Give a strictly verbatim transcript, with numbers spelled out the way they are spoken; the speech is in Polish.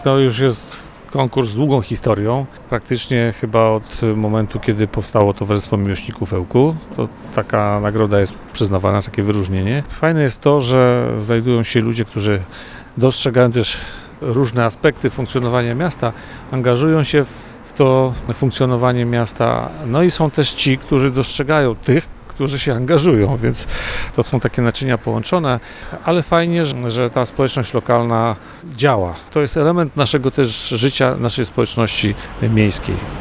To już jest konkurs z długą historią, praktycznie chyba od momentu, kiedy powstało Towarzystwo Miłośników Ełku. To taka nagroda jest przyznawana, takie wyróżnienie. Fajne jest to, że znajdują się ludzie, którzy dostrzegają też różne aspekty funkcjonowania miasta, angażują się w to funkcjonowanie miasta, no i są też ci, którzy dostrzegają tych, którzy się angażują, więc to są takie naczynia połączone, ale fajnie, że, że ta społeczność lokalna działa. To jest element naszego też życia, naszej społeczności miejskiej.